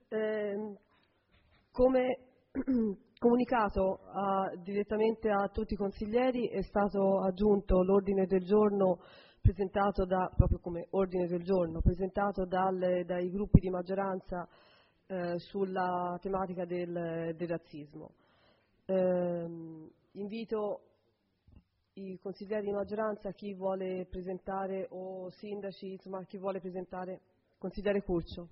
Come comunicato direttamente a tutti i consiglieri è stato aggiunto l'ordine del giorno presentato proprio come ordine del giorno, presentato dai gruppi di maggioranza sulla tematica del razzismo. Invito i consiglieri di maggioranza, chi vuole presentare, o sindaci, insomma chi vuole presentare. Consigliere Curcio.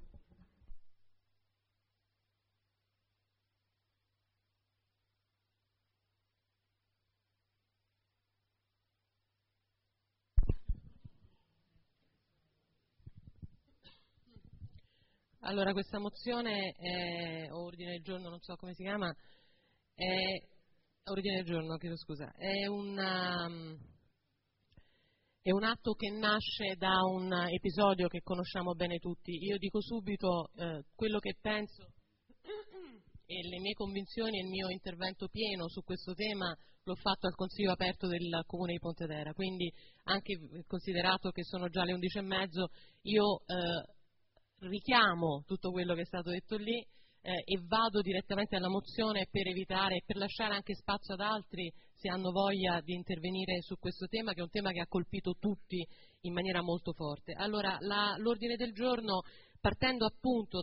Allora, questa mozione o ordine del giorno, non so come si chiama, è ordine del giorno, chiedo scusa, è un atto che nasce da un episodio che conosciamo bene tutti. Io dico subito quello che penso e le mie convinzioni e il mio intervento pieno su questo tema l'ho fatto al Consiglio aperto del Comune di Pontedera, quindi anche considerato che sono già le 11:30, io richiamo tutto quello che è stato detto lì e vado direttamente alla mozione per evitare e per lasciare anche spazio ad altri se hanno voglia di intervenire su questo tema, che è un tema che ha colpito tutti in maniera molto forte. Allora, l'ordine del giorno, partendo appunto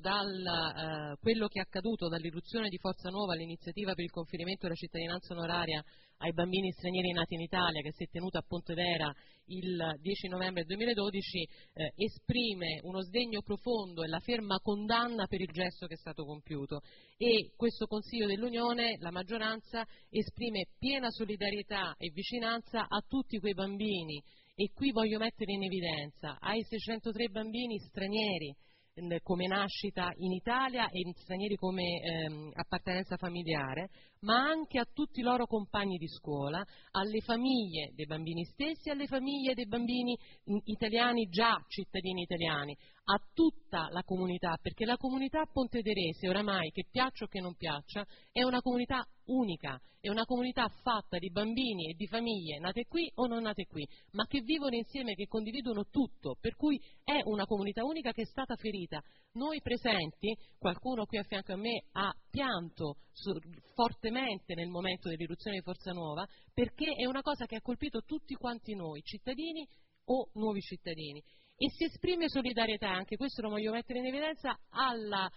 da quello che è accaduto dall'irruzione di Forza Nuova all'iniziativa per il conferimento della cittadinanza onoraria ai bambini stranieri nati in Italia, che si è tenuta a Pontedera il 10 novembre 2012, esprime uno sdegno profondo e la ferma condanna per il gesto che è stato compiuto, e questo Consiglio dell'Unione, la maggioranza, esprime piena solidarietà e vicinanza a tutti quei bambini, e qui voglio mettere in evidenza ai 603 bambini stranieri come nascita in Italia e stranieri come appartenenza familiare, ma anche a tutti i loro compagni di scuola, alle famiglie dei bambini stessi, alle famiglie dei bambini italiani già cittadini italiani, a tutta la comunità, perché la comunità pontederese oramai, che piaccia o che non piaccia, è una comunità unica, è una comunità fatta di bambini e di famiglie nate qui o non nate qui, ma che vivono insieme, che condividono tutto, per cui è una comunità unica che è stata ferita. Noi presenti, qualcuno qui a fianco a me ha pianto fortemente nel momento dell'irruzione di Forza Nuova, perché è una cosa che ha colpito tutti quanti noi, cittadini o nuovi cittadini, e si esprime solidarietà, anche questo lo voglio mettere in evidenza, alla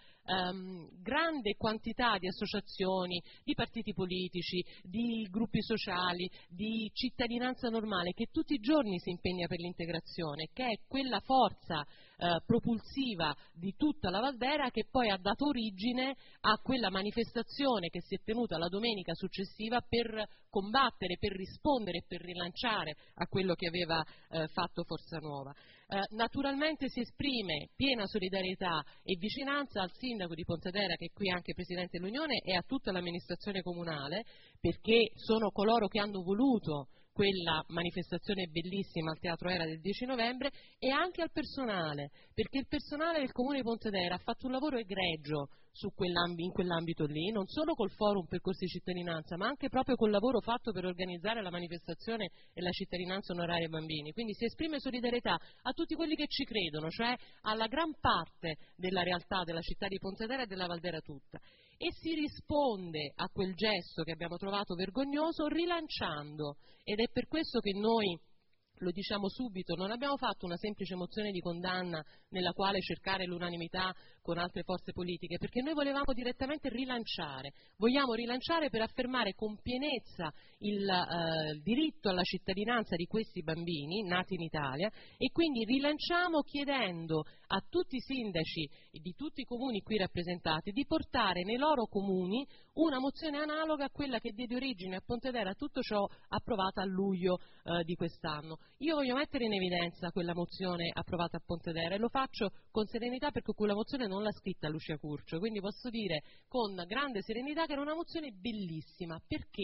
grande quantità di associazioni, di partiti politici, di gruppi sociali, di cittadinanza normale che tutti i giorni si impegna per l'integrazione, che è quella forza propulsiva di tutta la Valdera, che poi ha dato origine a quella manifestazione che si è tenuta la domenica successiva per combattere, per rispondere e per rilanciare a quello che aveva fatto Forza Nuova. Naturalmente si esprime piena solidarietà e vicinanza al sindaco di Pontedera, che è qui anche Presidente dell'Unione, e a tutta l'amministrazione comunale, perché sono coloro che hanno voluto quella manifestazione bellissima al Teatro Era del 10 novembre, e anche al personale, perché il personale del Comune di Pontedera ha fatto un lavoro egregio in quell'ambito lì, non solo col forum percorsi di cittadinanza, ma anche proprio col lavoro fatto per organizzare la manifestazione e la cittadinanza onoraria ai bambini. Quindi si esprime solidarietà a tutti quelli che ci credono, cioè alla gran parte della realtà della città di Pontedera e della Valdera tutta, e si risponde a quel gesto che abbiamo trovato vergognoso rilanciando, ed è per questo che noi, lo diciamo subito, non abbiamo fatto una semplice mozione di condanna nella quale cercare l'unanimità con altre forze politiche, perché noi volevamo direttamente rilanciare, vogliamo rilanciare per affermare con pienezza il diritto alla cittadinanza di questi bambini nati in Italia, e quindi rilanciamo chiedendo a tutti i sindaci di tutti i comuni qui rappresentati di portare nei loro comuni una mozione analoga a quella che diede origine a Pontedera a tutto ciò, approvata a luglio di quest'anno. Io voglio mettere in evidenza quella mozione approvata a Pontedera, e lo faccio con serenità perché quella mozione non l'ha scritta Lucia Curcio, quindi posso dire con grande serenità che era una mozione bellissima, perché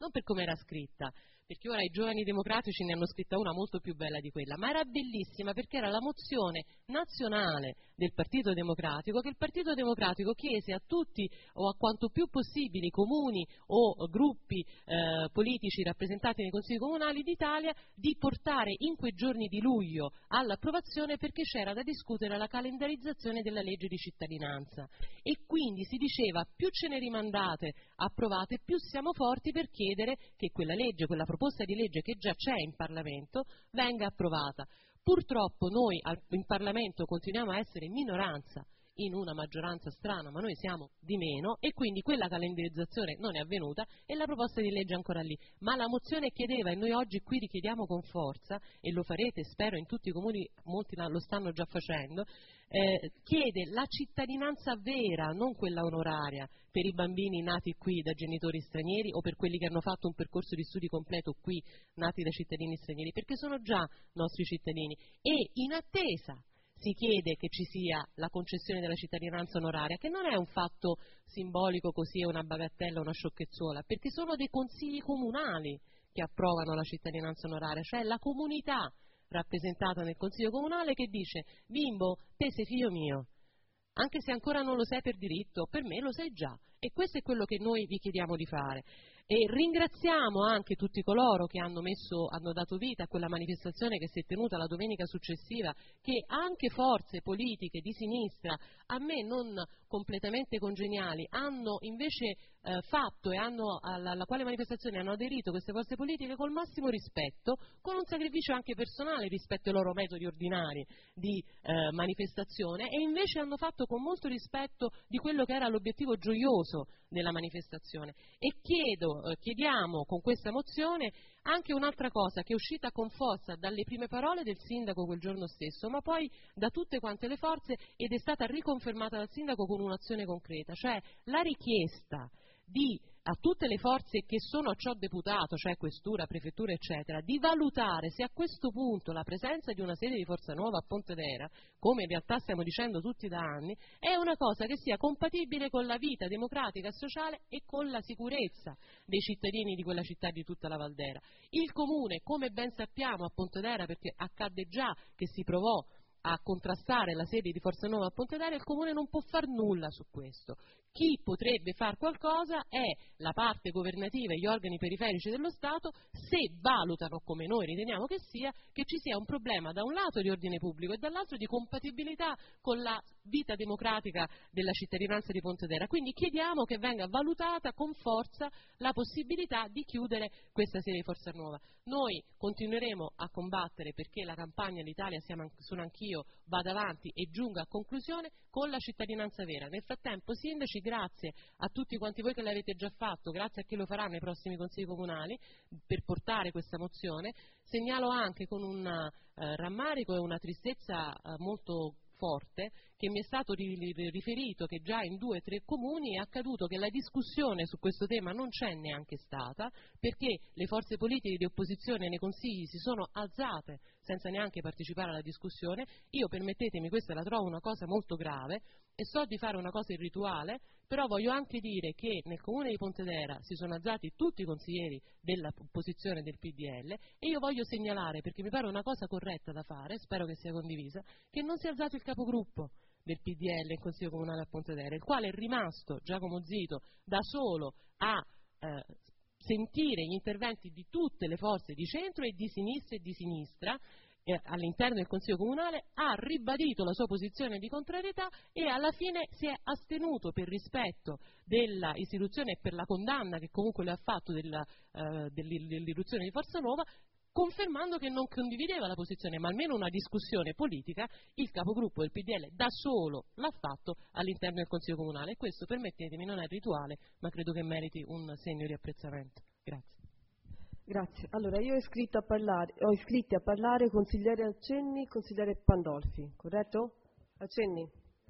non per come era scritta, perché ora i giovani democratici ne hanno scritta una molto più bella di quella, ma era bellissima perché era la mozione nazionale del Partito Democratico, che il Partito Democratico chiese a tutti o a quanto più possibile i comuni o gruppi politici rappresentati nei consigli comunali d'Italia di portare in quei giorni di luglio all'approvazione, perché c'era da discutere la calendarizzazione della legge di cittadinanza, e quindi si diceva più ce ne rimandate approvate più siamo forti per chiedere che quella legge, quella proposta di legge che già c'è in Parlamento venga approvata. Purtroppo noi in Parlamento continuiamo a essere minoranza in una maggioranza strana, ma noi siamo di meno, e quindi quella calendarizzazione non è avvenuta e la proposta di legge è ancora lì. Ma la mozione chiedeva, e noi oggi qui richiediamo con forza, e lo farete spero in tutti i comuni, molti lo stanno già facendo, chiede la cittadinanza vera, non quella onoraria, per i bambini nati qui da genitori stranieri o per quelli che hanno fatto un percorso di studi completo qui, nati da cittadini stranieri, perché sono già nostri cittadini, e in attesa si chiede che ci sia la concessione della cittadinanza onoraria, che non è un fatto simbolico, così è una bagattella, una sciocchezzuola, perché sono dei consigli comunali che approvano la cittadinanza onoraria, cioè la comunità rappresentata nel consiglio comunale che dice: bimbo, te sei figlio mio, anche se ancora non lo sei per diritto, per me lo sei già, e questo è quello che noi vi chiediamo di fare. E ringraziamo anche tutti coloro che hanno dato vita a quella manifestazione che si è tenuta la domenica successiva, che anche forze politiche di sinistra, a me non completamente congeniali, hanno invece fatto, e alla quale manifestazione hanno aderito queste forze politiche col massimo rispetto, con un sacrificio anche personale rispetto ai loro metodi ordinari di manifestazione, e invece hanno fatto con molto rispetto di quello che era l'obiettivo gioioso della manifestazione. E chiediamo con questa mozione anche un'altra cosa che è uscita con forza dalle prime parole del sindaco quel giorno stesso, ma poi da tutte quante le forze, ed è stata riconfermata dal sindaco con un'azione concreta, cioè la richiesta a tutte le forze che sono a ciò deputato, cioè questura, prefettura eccetera, di valutare se a questo punto la presenza di una sede di Forza Nuova a Pontedera, come in realtà stiamo dicendo tutti da anni, è una cosa che sia compatibile con la vita democratica e sociale e con la sicurezza dei cittadini di quella città e di tutta la Valdera. Il Comune, come ben sappiamo a Pontedera, perché accadde già che si provò a contrastare la sede di Forza Nuova a Pontedera, il Comune non può far nulla su questo. Chi potrebbe far qualcosa è la parte governativa e gli organi periferici dello Stato, se valutano, come noi riteniamo che sia, che ci sia un problema da un lato di ordine pubblico e dall'altro di compatibilità con la vita democratica della cittadinanza di Pontedera. Quindi chiediamo che venga valutata con forza la possibilità di chiudere questa sede di Forza Nuova. Noi continueremo a combattere perché la campagna L'Italia sono anch'io vada avanti e giunga a conclusione con la cittadinanza vera. Nel frattempo, sindaci, grazie a tutti quanti voi che l'avete già fatto, grazie a chi lo farà nei prossimi consigli comunali per portare questa mozione. Segnalo anche con un rammarico e una tristezza molto forte che mi è stato riferito che già in 2 o 3 comuni è accaduto che la discussione su questo tema non c'è neanche stata, perché le forze politiche di opposizione nei consigli si sono alzate senza neanche partecipare alla discussione. Io, permettetemi, questa la trovo una cosa molto grave e so di fare una cosa irrituale, però voglio anche dire che nel comune di Pontedera si sono alzati tutti i consiglieri dell'opposizione del PDL, e io voglio segnalare, perché mi pare una cosa corretta da fare, spero che sia condivisa, che non si è alzato il capogruppo del PDL in Consiglio Comunale a Pontedera, il quale è rimasto, Giacomo Zito, da solo a sentire gli interventi di tutte le forze di centro e di sinistra all'interno del Consiglio Comunale, ha ribadito la sua posizione di contrarietà e alla fine si è astenuto per rispetto della istituzione e per la condanna che comunque le ha fatto dell'irruzione di Forza Nuova, confermando che non condivideva la posizione, ma almeno una discussione politica il capogruppo del PDL da solo l'ha fatto all'interno del Consiglio Comunale, e questo, permettetemi, non è rituale, ma credo che meriti un segno di apprezzamento. Grazie. Grazie. Allora, io ho iscritti a parlare consigliere Accenni, consigliere Pandolfi, corretto? Accenni.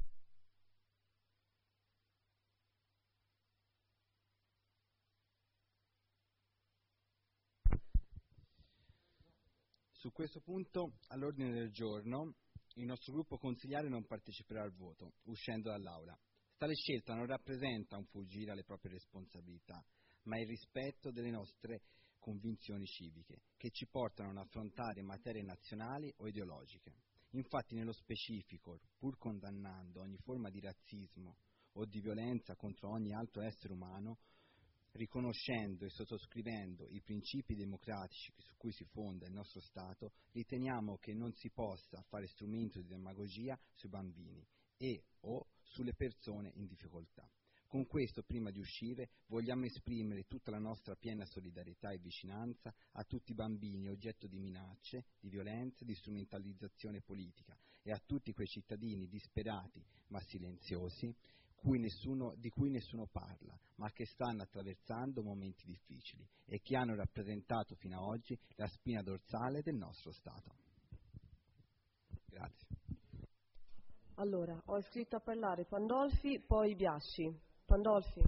Su questo punto, all'ordine del giorno, il nostro gruppo consigliare non parteciperà al voto, uscendo dall'Aula. Tale scelta non rappresenta un fuggire alle proprie responsabilità, ma il rispetto delle nostre convinzioni civiche, che ci portano ad affrontare materie nazionali o ideologiche. Infatti, nello specifico, pur condannando ogni forma di razzismo o di violenza contro ogni altro essere umano, riconoscendo e sottoscrivendo i principi democratici su cui si fonda il nostro Stato, riteniamo che non si possa fare strumento di demagogia sui bambini e o sulle persone in difficoltà. Con questo, prima di uscire, vogliamo esprimere tutta la nostra piena solidarietà e vicinanza a tutti i bambini oggetto di minacce, di violenze, di strumentalizzazione politica e a tutti quei cittadini disperati ma silenziosi di cui nessuno parla, ma che stanno attraversando momenti difficili e che hanno rappresentato fino ad oggi la spina dorsale del nostro Stato. Grazie. Allora, ho iscritto a parlare Pandolfi, poi Biasci. Pandolfi.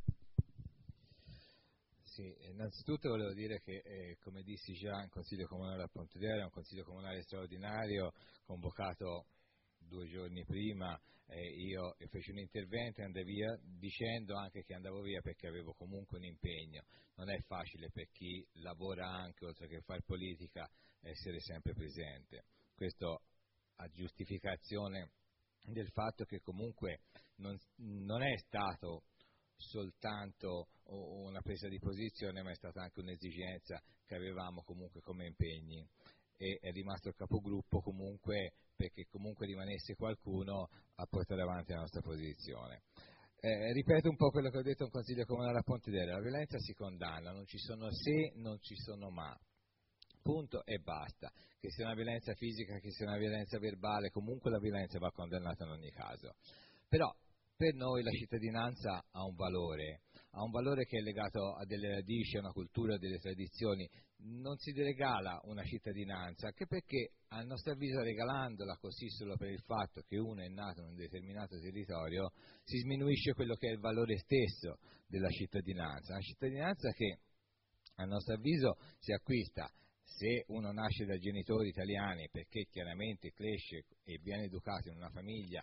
Sì, innanzitutto volevo dire che, come dissi già in Consiglio Comunale a Pontedera, è un Consiglio Comunale straordinario, convocato 2 giorni prima, io feci un intervento e andai via dicendo anche che andavo via perché avevo comunque un impegno. Non è facile per chi lavora anche, oltre che fare politica, essere sempre presente. Questo a giustificazione del fatto che comunque non è stato soltanto una presa di posizione, ma è stata anche un'esigenza che avevamo comunque come impegni, e è rimasto il capogruppo comunque perché comunque rimanesse qualcuno a portare avanti la nostra posizione. Ripeto un po' quello che ho detto in Consiglio Comunale a Pontedera: la violenza si condanna, non ci sono se, non ci sono ma. Punto e basta. Che sia una violenza fisica, che sia una violenza verbale, comunque la violenza va condannata in ogni caso. Però per noi la cittadinanza ha un valore che è legato a delle radici, a una cultura, a delle tradizioni. Non si regala una cittadinanza, anche perché a nostro avviso regalandola così solo per il fatto che uno è nato in un determinato territorio si sminuisce quello che è il valore stesso della cittadinanza. Una cittadinanza che a nostro avviso si acquista se uno nasce da genitori italiani, perché chiaramente cresce e viene educato in una famiglia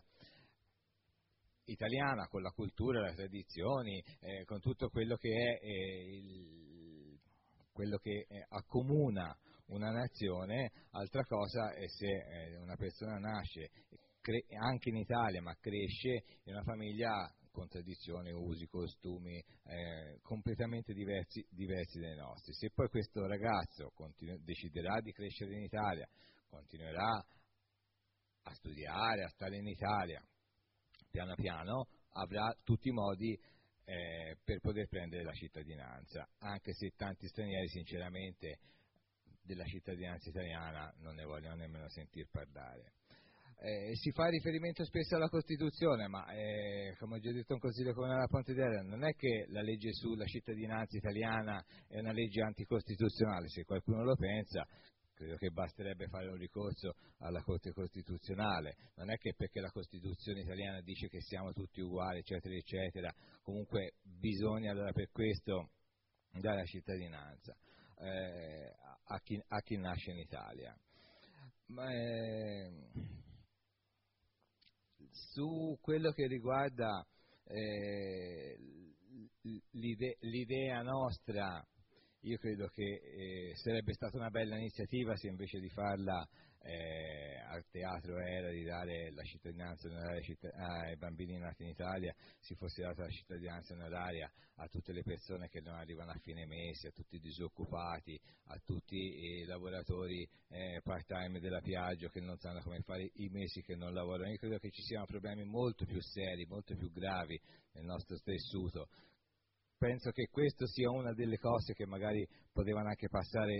italiana, con la cultura, le tradizioni, con tutto quello che è quello che accomuna una nazione. Altra cosa è se una persona nasce anche in Italia ma cresce in una famiglia con tradizioni, usi, costumi completamente diversi dai nostri. Se poi questo ragazzo deciderà di crescere in Italia, continuerà a studiare, a stare in Italia, piano piano avrà tutti i modi per poter prendere la cittadinanza, anche se tanti stranieri sinceramente della cittadinanza italiana non ne vogliono nemmeno sentir parlare. Si fa riferimento spesso alla Costituzione, ma come ho già detto in Consiglio Comunale a Pontedera, non è che la legge sulla cittadinanza italiana è una legge anticostituzionale. Se qualcuno lo pensa, credo che basterebbe fare un ricorso alla Corte Costituzionale. Non è che perché la Costituzione italiana dice che siamo tutti uguali, eccetera, eccetera, comunque bisogna allora per questo dare la cittadinanza a chi nasce in Italia. Su quello che riguarda l'idea nostra, io credo che sarebbe stata una bella iniziativa se invece di farla al Teatro Era, di dare la cittadinanza onoraria ai bambini nati in Italia, si fosse data la cittadinanza onoraria a tutte le persone che non arrivano a fine mese, a tutti i disoccupati, a tutti i lavoratori part-time della Piaggio che non sanno come fare i mesi che non lavorano. Io credo che ci siano problemi molto più seri, molto più gravi nel nostro tessuto. Penso che questo sia una delle cose che magari potevano anche passare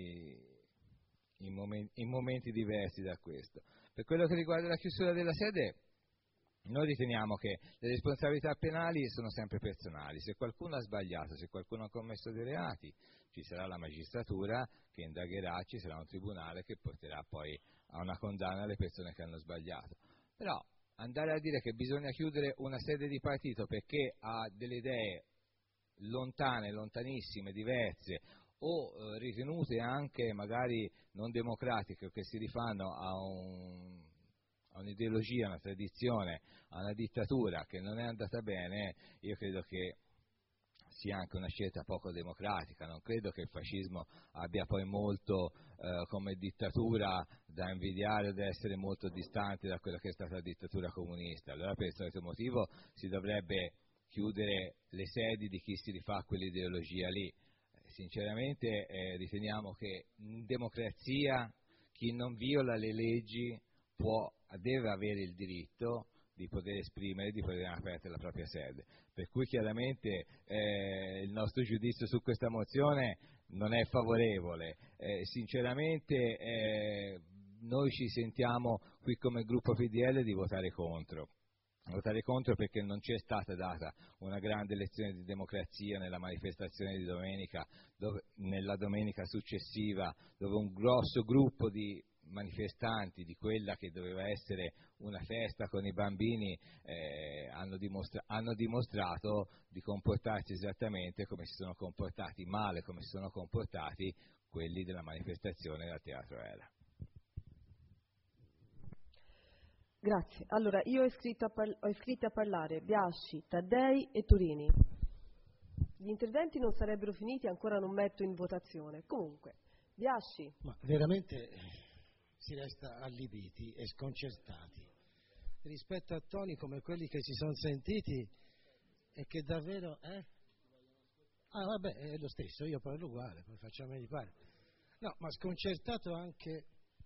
in momenti diversi da questo. Per quello che riguarda la chiusura della sede, noi riteniamo che le responsabilità penali sono sempre personali. Se qualcuno ha sbagliato, se qualcuno ha commesso dei reati, ci sarà la magistratura che indagherà, ci sarà un tribunale che porterà poi a una condanna alle persone che hanno sbagliato. Però andare a dire che bisogna chiudere una sede di partito perché ha delle idee lontane, lontanissime, diverse o ritenute anche magari non democratiche o che si rifanno a un'ideologia, a una tradizione, a una dittatura che non è andata bene, io credo che sia anche una scelta poco democratica. Non credo che il fascismo abbia poi molto come dittatura da invidiare o da essere molto distante da quella che è stata la dittatura comunista. Allora per il solito motivo si dovrebbe chiudere le sedi di chi si rifà a quell'ideologia lì. Sinceramente riteniamo che in democrazia chi non viola le leggi deve avere il diritto di poter esprimere, di poter aprire la propria sede. Per cui chiaramente il nostro giudizio su questa mozione non è favorevole. Sinceramente noi ci sentiamo qui come gruppo PDL di votare contro. Votare contro perché non ci è stata data una grande lezione di democrazia nella manifestazione di domenica, nella domenica successiva, dove un grosso gruppo di manifestanti di quella che doveva essere una festa con i bambini hanno dimostrato di comportarsi esattamente come si sono comportati, male come si sono comportati quelli della manifestazione al Teatro Era. Grazie. Allora, io ho iscritti a parlare Biasci, Taddei e Turini. Gli interventi non sarebbero finiti, ancora non metto in votazione. Comunque, Biasci. Ma veramente si resta allibiti e sconcertati rispetto a toni come quelli che si sono sentiti e che davvero... Ah, vabbè, è lo stesso, io parlo uguale, poi facciamo di parte. No, ma sconcertato anche...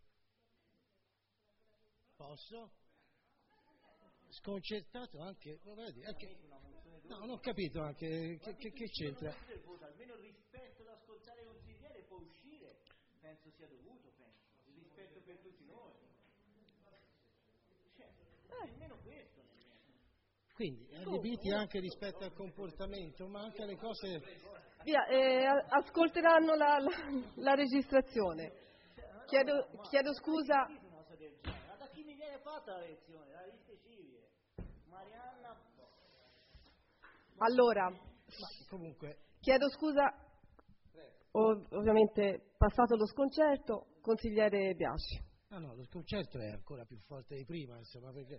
Posso? Sconcertato anche... No, non ho capito anche che c'entra. Almeno il rispetto ad ascoltare il consigliere può uscire, penso sia dovuto, il rispetto per tutti noi. Almeno questo. Quindi, allibiti anche rispetto al comportamento, ma anche alle cose... Via, ascolteranno la registrazione. Chiedo scusa. Da chi mi viene fatta la lezione? Da liste civile. Marianna... Allora, comunque... chiedo scusa, ovviamente passato lo sconcerto, consigliere Biasci. No, lo sconcerto è ancora più forte di prima, insomma, perché...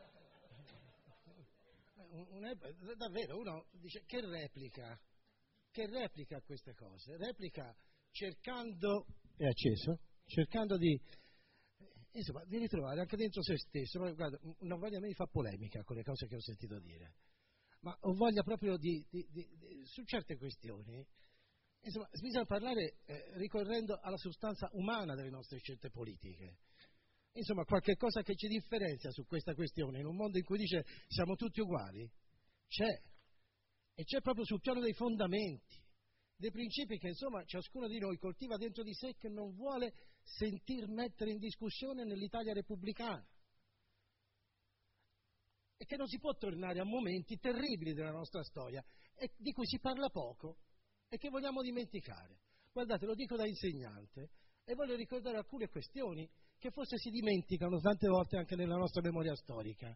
davvero, uno dice che replica a queste cose, replica cercando... È acceso? Cercando di ritrovare anche dentro se stesso, ma guarda, non voglio nemmeno fare polemica con le cose che ho sentito dire, ma ho voglia proprio su certe questioni, insomma, bisogna parlare ricorrendo alla sostanza umana delle nostre scelte politiche. Insomma, qualche cosa che ci differenzia su questa questione, in un mondo in cui dice siamo tutti uguali, c'è. E c'è proprio sul piano dei fondamenti, dei principi che, insomma, ciascuno di noi coltiva dentro di sé, che non vuole sentir mettere in discussione nell'Italia repubblicana. E che non si può tornare a momenti terribili della nostra storia, e di cui si parla poco e che vogliamo dimenticare. Guardate, lo dico da insegnante, e voglio ricordare alcune questioni che forse si dimenticano tante volte anche nella nostra memoria storica.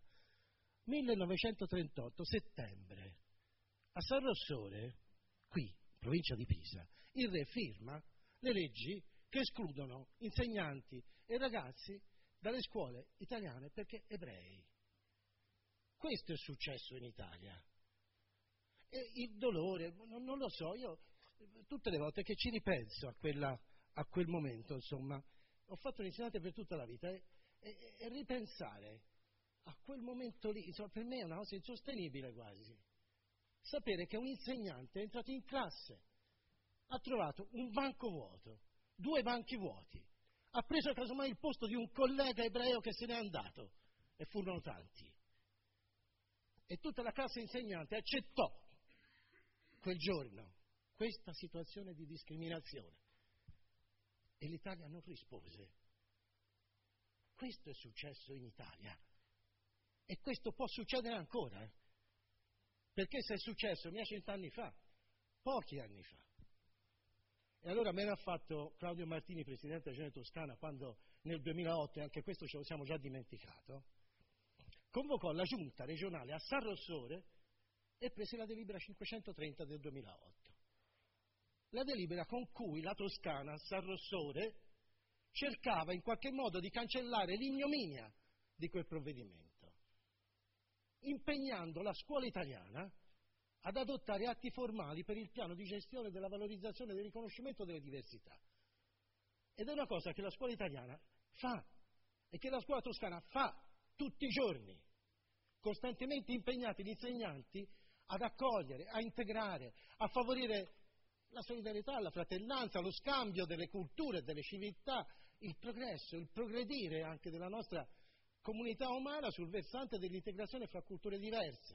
1938, settembre, a San Rossore, qui, provincia di Pisa, il re firma le leggi che escludono insegnanti e ragazzi dalle scuole italiane perché ebrei. Questo è successo in Italia. E il dolore, non lo so, io tutte le volte che ci ripenso a quel momento, insomma, ho fatto un insegnante per tutta la vita e ripensare a quel momento lì, insomma, per me è una cosa insostenibile quasi. Sapere che un insegnante è entrato in classe, ha trovato un banco vuoto, 2 banchi vuoti, ha preso casomai il posto di un collega ebreo che se n'è andato, e furono tanti. E tutta la classe insegnante accettò quel giorno questa situazione di discriminazione. E l'Italia non rispose. Questo è successo in Italia. E questo può succedere ancora. Perché se è successo 100 anni fa, pochi anni fa. E allora me l'ha fatto Claudio Martini, Presidente della Regione Toscana, quando nel 2008, e anche questo ce lo siamo già dimenticato, convocò la giunta regionale a San Rossore e prese la delibera 530 del 2008. La delibera con cui la Toscana, a San Rossore, cercava in qualche modo di cancellare l'ignominia di quel provvedimento, impegnando la scuola italiana ad adottare atti formali per il piano di gestione della valorizzazione e del riconoscimento delle diversità. Ed è una cosa che la scuola italiana fa e che la scuola toscana fa tutti i giorni, costantemente impegnati gli insegnanti ad accogliere, a integrare, a favorire la solidarietà, la fratellanza, lo scambio delle culture, delle civiltà, il progresso, il progredire anche della nostra comunità umana sul versante dell'integrazione fra culture diverse.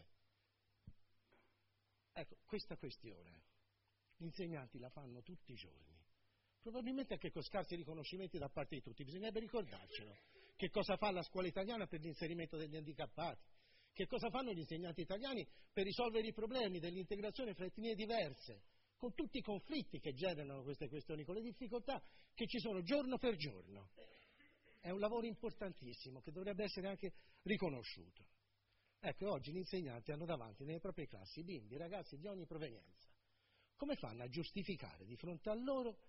Ecco, questa questione gli insegnanti la fanno tutti i giorni, probabilmente anche con scarsi riconoscimenti da parte di tutti. Bisognerebbe ricordarcelo. Che cosa fa la scuola italiana per l'inserimento degli handicappati? Che cosa fanno gli insegnanti italiani per risolvere i problemi dell'integrazione fra etnie diverse, con tutti i conflitti che generano queste questioni, con le difficoltà che ci sono giorno per giorno? È un lavoro importantissimo che dovrebbe essere anche riconosciuto. Ecco, oggi gli insegnanti hanno davanti nelle proprie classi bimbi, ragazzi di ogni provenienza. Come fanno a giustificare di fronte a loro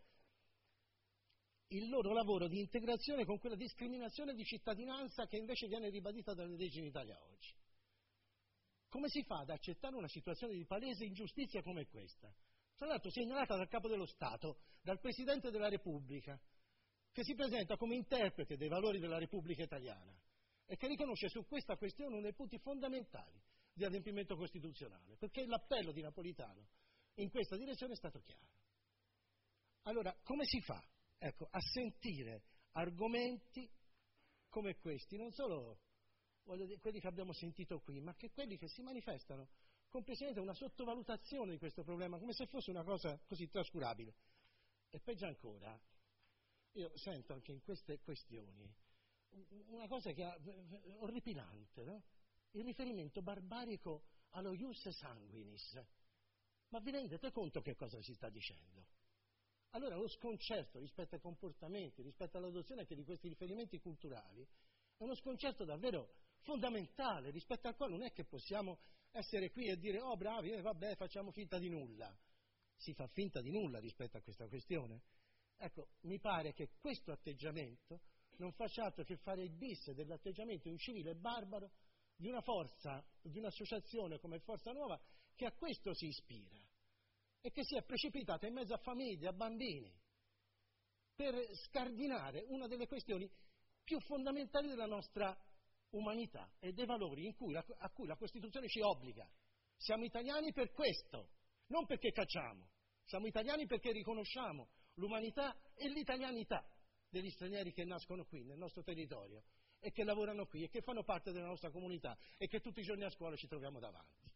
il loro lavoro di integrazione con quella discriminazione di cittadinanza che invece viene ribadita dalle leggi in Italia oggi? Come si fa ad accettare una situazione di palese ingiustizia come questa? Tra l'altro segnalata dal Capo dello Stato, dal Presidente della Repubblica, che si presenta come interprete dei valori della Repubblica Italiana e che riconosce su questa questione uno dei punti fondamentali di adempimento costituzionale, perché l'appello di Napolitano in questa direzione è stato chiaro. Allora, come si fa? Ecco, a sentire argomenti come questi, non solo quelli che abbiamo sentito qui, ma che quelli che si manifestano complessivamente una sottovalutazione di questo problema, come se fosse una cosa così trascurabile. E peggio ancora, io sento anche in queste questioni una cosa che è orripilante, no? Il riferimento barbarico allo ius sanguinis. Ma vi rendete conto che cosa si sta dicendo? Allora lo sconcerto rispetto ai comportamenti, rispetto all'adozione anche di questi riferimenti culturali, è uno sconcerto davvero fondamentale, rispetto al quale non è che possiamo essere qui e dire oh bravi, vabbè, facciamo finta di nulla. Si fa finta di nulla rispetto a questa questione. Ecco, mi pare che questo atteggiamento non faccia altro che fare il bis dell'atteggiamento incivile e barbaro di una forza, di un'associazione come Forza Nuova che a questo si ispira e che si è precipitata in mezzo a famiglie, a bambini, per scardinare una delle questioni più fondamentali della nostra umanità e dei valori a cui la Costituzione ci obbliga. Siamo italiani per questo, non perché cacciamo, siamo italiani perché riconosciamo l'umanità e l'italianità degli stranieri che nascono qui, nel nostro territorio, e che lavorano qui, e che fanno parte della nostra comunità, e che tutti i giorni a scuola ci troviamo davanti.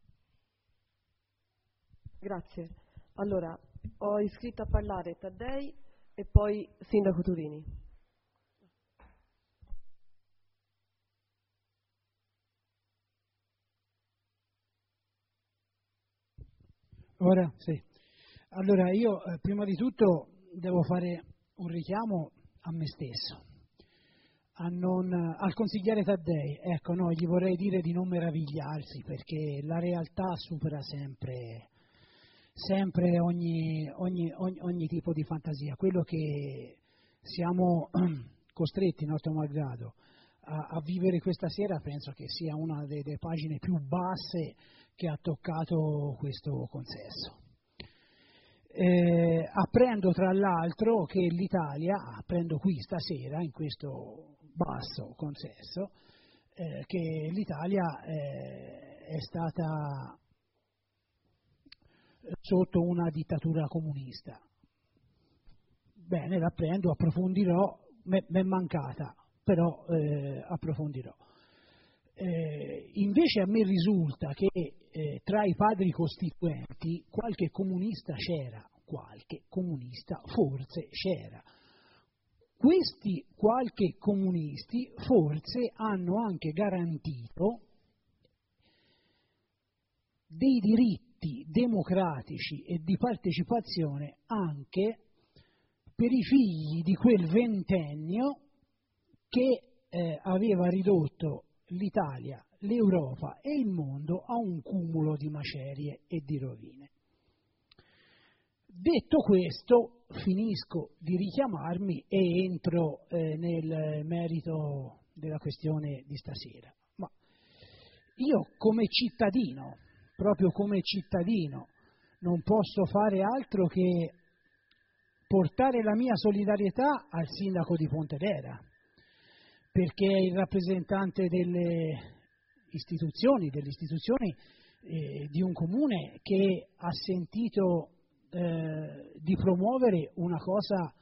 Grazie. Allora, ho iscritto a parlare Taddei e poi Sindaco Turini. Ora sì. Allora io prima di tutto devo fare un richiamo a me stesso, al consigliere Taddei. Ecco, no, gli vorrei dire di non meravigliarsi perché la realtà supera sempre ogni tipo di fantasia. Quello che siamo costretti, nostro malgrado, a vivere questa sera penso che sia una delle pagine più basse che ha toccato questo consesso. Apprendo tra l'altro che l'Italia, apprendo qui stasera in questo basso consesso, che l'Italia è stata sotto una dittatura comunista. Bene, l'apprendo, approfondirò, m'è mancata, però approfondirò. Invece a me risulta che tra i padri costituenti qualche comunista c'era, qualche comunista forse c'era. Questi qualche comunisti forse hanno anche garantito dei diritti democratici e di partecipazione anche per i figli di quel ventennio che aveva ridotto l'Italia, l'Europa e il mondo a un cumulo di macerie e di rovine. Detto questo, finisco di richiamarmi e entro nel merito della questione di stasera. Ma io come cittadino proprio come cittadino, non posso fare altro che portare la mia solidarietà al sindaco di Pontedera, perché è il rappresentante delle istituzioni di un comune che ha sentito di promuovere una cosa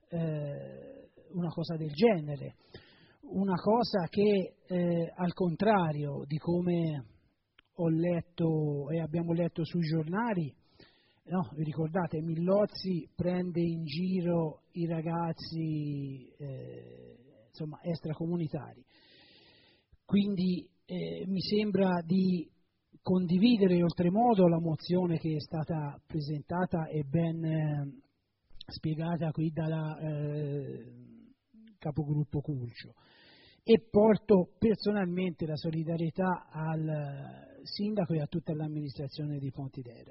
del genere, una cosa che al contrario di come ho letto e abbiamo letto sui giornali, no, vi ricordate, Millozzi prende in giro i ragazzi insomma extracomunitari, quindi mi sembra di condividere oltremodo la mozione che è stata presentata e ben spiegata qui dalla capogruppo Culcio, e porto personalmente la solidarietà al sindaco e a tutta l'amministrazione di Pontedera.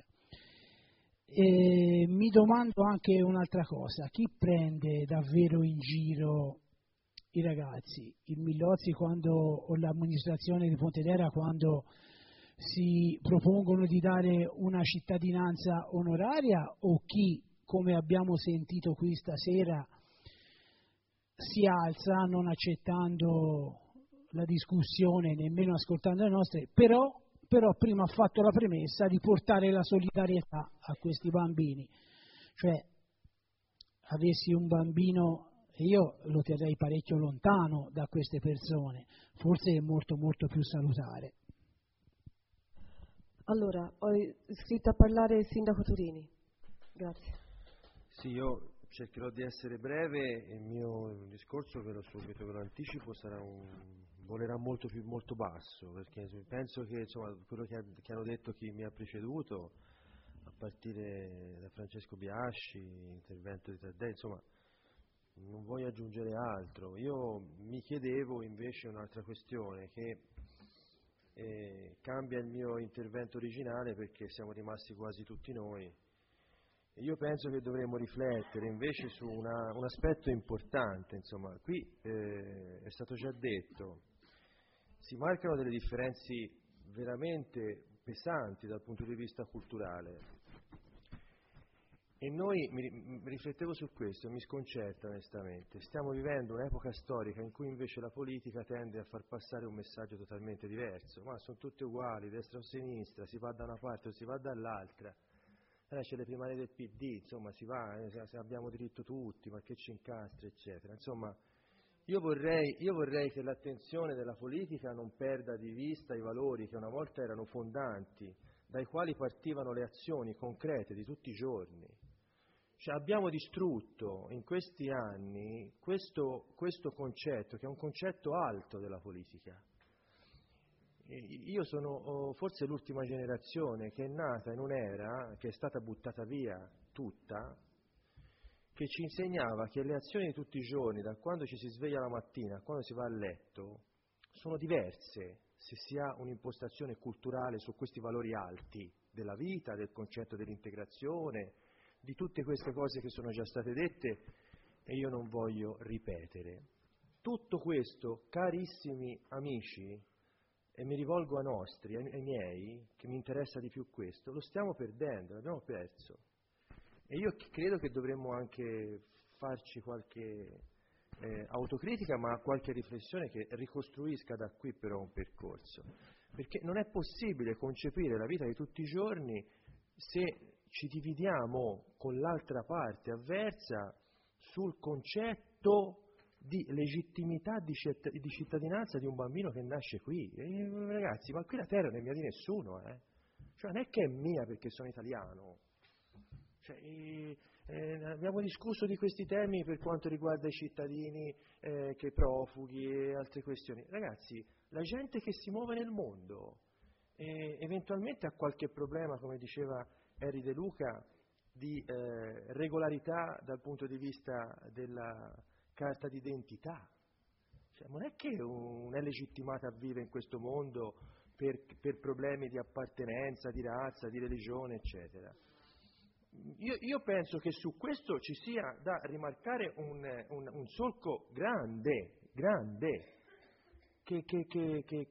E mi domando anche un'altra cosa: chi prende davvero in giro i ragazzi? Il Millozzi o l'amministrazione di Pontedera quando si propongono di dare una cittadinanza onoraria, o chi, come abbiamo sentito qui stasera, si alza non accettando la discussione, nemmeno ascoltando le nostre, però prima ha fatto la premessa di portare la solidarietà a questi bambini. Cioè, avessi un bambino, io lo terrei parecchio lontano da queste persone, forse è molto molto più salutare. Allora, ho iscritto a parlare il sindaco Turini. Grazie. Sì, io cercherò di essere breve e il mio discorso, ve lo anticipo, volerà molto basso, perché penso che insomma, quello che hanno detto chi mi ha preceduto, a partire da Francesco Biasci, intervento di Taddei, insomma, non voglio aggiungere altro. Io mi chiedevo invece un'altra questione che cambia il mio intervento originale, perché siamo rimasti quasi tutti noi. Io penso che dovremmo riflettere invece su un aspetto importante. Insomma, qui è stato già detto, si marcano delle differenze veramente pesanti dal punto di vista culturale, e noi, mi riflettevo su questo e mi sconcerta onestamente, stiamo vivendo un'epoca storica in cui invece la politica tende a far passare un messaggio totalmente diverso: ma sono tutte uguali, destra o sinistra, si va da una parte o si va dall'altra. C'è le primarie del PD, insomma, si va, se abbiamo diritto tutti, ma che ci incastra, eccetera. Insomma, io vorrei che l'attenzione della politica non perda di vista i valori che una volta erano fondanti, dai quali partivano le azioni concrete di tutti i giorni. Cioè, abbiamo distrutto in questi anni questo concetto, che è un concetto alto della politica. Io sono forse l'ultima generazione che è nata in un'era che è stata buttata via tutta, che ci insegnava che le azioni di tutti i giorni, da quando ci si sveglia la mattina a quando si va a letto, sono diverse se si ha un'impostazione culturale su questi valori alti della vita, del concetto dell'integrazione, di tutte queste cose che sono già state dette e io non voglio ripetere. Tutto questo, carissimi amici, e mi rivolgo ai miei, che mi interessa di più questo, lo stiamo perdendo, l'abbiamo perso. E io credo che dovremmo anche farci qualche autocritica, ma qualche riflessione che ricostruisca da qui però un percorso. Perché non è possibile concepire la vita di tutti i giorni se ci dividiamo con l'altra parte avversa sul concetto di legittimità di cittadinanza di un bambino che nasce qui. Ragazzi, ma qui la terra non è mia di nessuno, Cioè, non è che è mia perché sono italiano. Cioè, abbiamo discusso di questi temi per quanto riguarda i cittadini che profughi e altre questioni. Ragazzi, la gente che si muove nel mondo eventualmente ha qualche problema, come diceva Eri De Luca, di regolarità dal punto di vista della carta d'identità. Cioè, non è che non è legittimata a vivere in questo mondo per problemi di appartenenza, di razza, di religione, eccetera. Io penso che su questo ci sia da rimarcare un solco grande, che